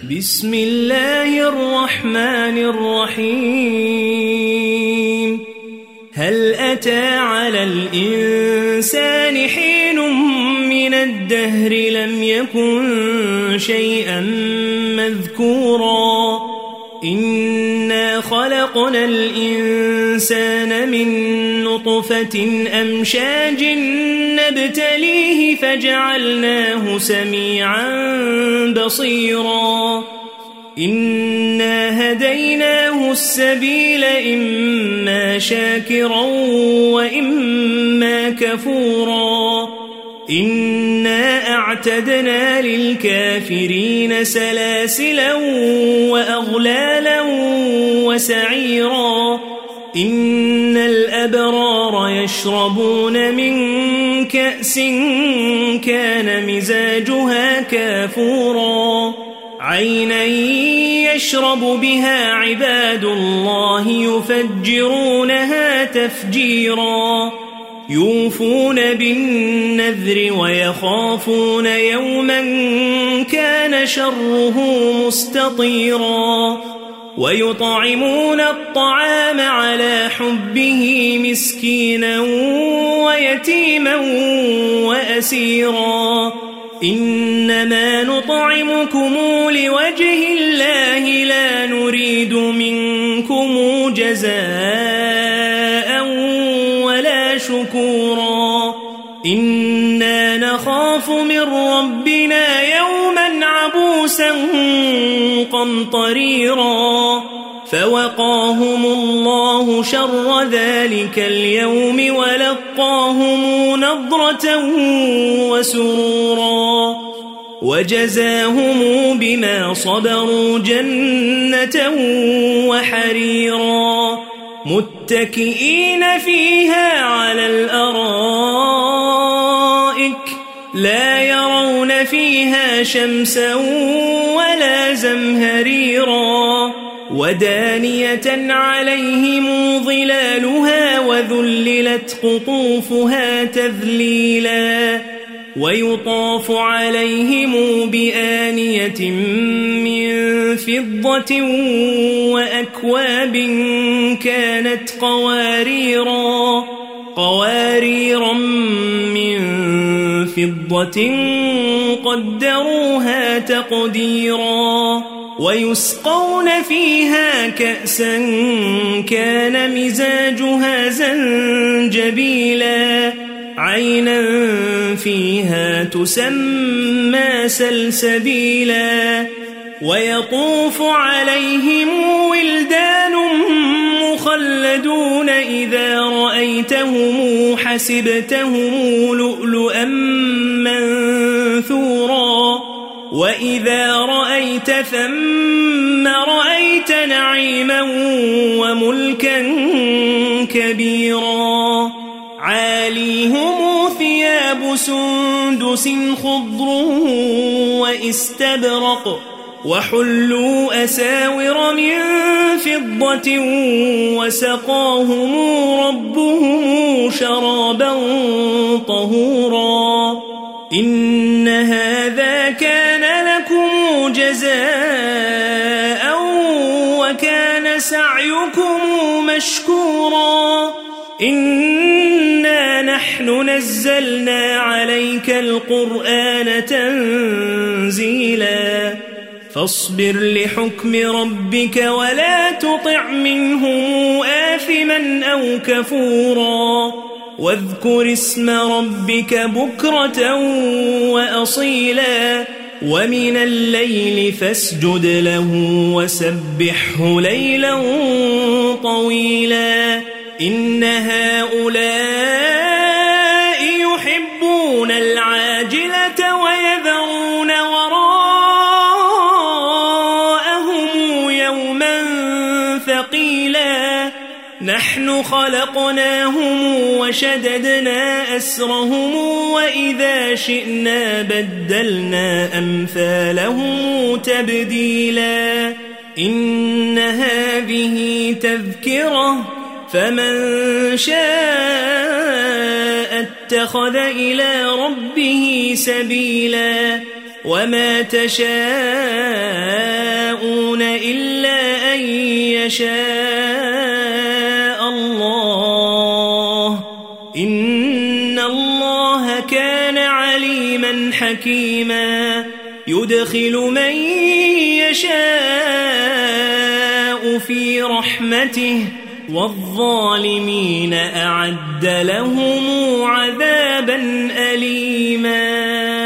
بسم الله الرحمن الرحيم هل أتى على الإنسان حين من الدهر لم يكن شيئا مذكورا إنا خلقنا الإنسان من نطفة أمشاج نبتليه فجعلناه سميعا بصيرا إنا هديناه السبيل إما شاكرا وإما كفورا إنا أعتدنا للكافرين سلاسلا وأغلالا وسعيرا إن الأبرار يشربون من كأس كان مزاجها كافورا عينا يشرب بها عباد الله يفجرونها تفجيرا يوفون بالنذر ويخافون يوما كان شره مستطيرا ويطعمون الطعام على حبه مسكينا ويتيما وأسيرا إنما نطعمكم لوجه الله لا نريد منكم جزاء ولا شكورا إنا نخاف من ربنا يوما عبوسا قمطريرا فوقاهم الله شر ذلك اليوم ولقاهم نضرة وسرورا وجزاهم بما صبروا جنة وحريرا متكئين فيها على الأرائك لا يرون فيها شمسا ولا زمهريرا ودانية عليهم ظلالها وذللت قطوفها تذليلا ويطاف عليهم بآنية من فضة وأكواب كانت قواريرا من فضة قدروها تقديرا ويسقون فيها كأسا كان مزاجها زنجبيلا عينا فيها تسمى سلسبيلا ويطوف عليهم ولدان مخلدون إذا رأيتهم حسبتهم لؤلؤا منثورا وإذا رأيت ثم رأيت نعيما وملكا كبيرا عاليهم ثياب سندس خضر واستبرق وحلوا أساور من فضة وسقاهم ربهم شرابا طهورا إن هذا كان لكم جزاء وكان سعيكم مشكورا إنا نحن نزلنا عليك القرآن تنزيلا فاصبر لحكم ربك ولا تطع منهم آثما أو كفورا واذكر اسم ربك بكرة وأصيلا ومن الليل فاسجد له وسبحه ليلا طويلا إن هؤلاء يحبون العاجلة ويذرون وراءهم يوما ثقيلا نحن خلقناهم وشددنا أسرهم وإذا شئنا بدلنا أمثالهم تبديلا إن هذه تذكرة فمن شاء اتخذ إلى ربه سبيلا وما تشاءون يشاء الله إن الله كان عليما حكيما يدخل من يشاء في رحمته والظالمين أعد لهم عذابا أليما